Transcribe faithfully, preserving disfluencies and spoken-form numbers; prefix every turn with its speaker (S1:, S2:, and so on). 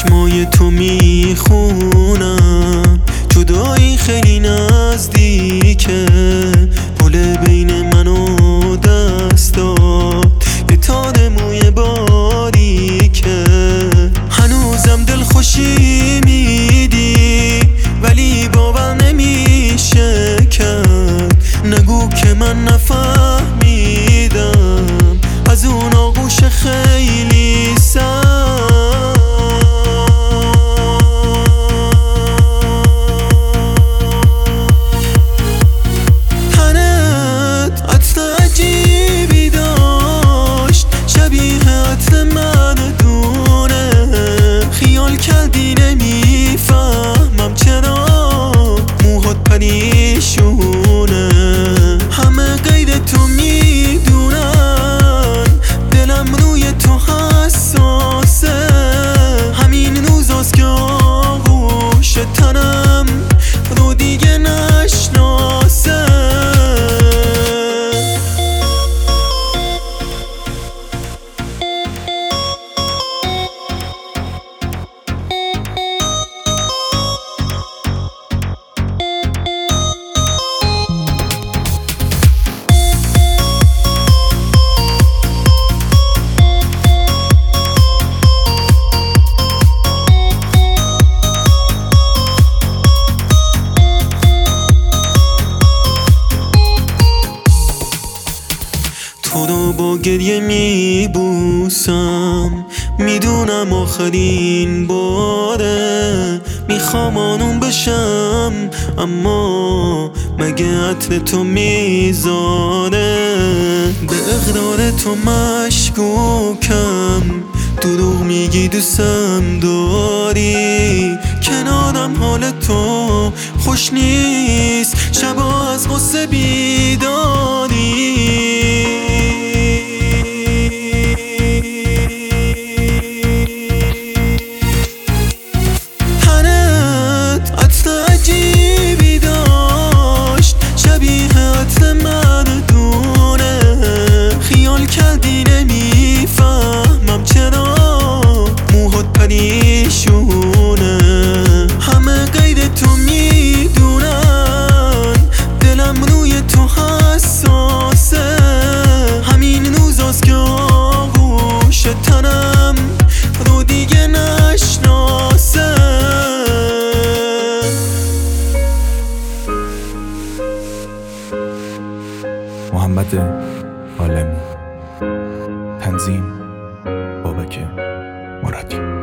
S1: چشمای تو میخونم، جدایی خیلی نزدیکه، پل بین من و دستات یه تار موی باریکه. هنوزم دل خوشی میدی ولی باور نمیشه کرد، نگو که من نفهمیدم از اون آغوش خیلی سر. نمیفهمم چرا موهات پریشونه، همه غیر تو میدونن دلم روی تو حساسه. همین روزاست که آغوش تنم رو دیگه نشناسه. تو رو با گریه میبوسم، میدونم آخرین باره، میخوام آنون بشم اما مگه عطر تو میذاره. به اقرار تو مشکوکم، دروغ میگی دوستم داری، کنارم حال تو خوش نیست، شبا از غصه بیداری. نمیفهمم چرا موهات پریشونه، همه غیر تو میدونن دلم روی تو حساسه. همین روزاست که آغوش تنم رو دیگه نشناسه.
S2: محمد عالمی، تنظیم بابک مرادی.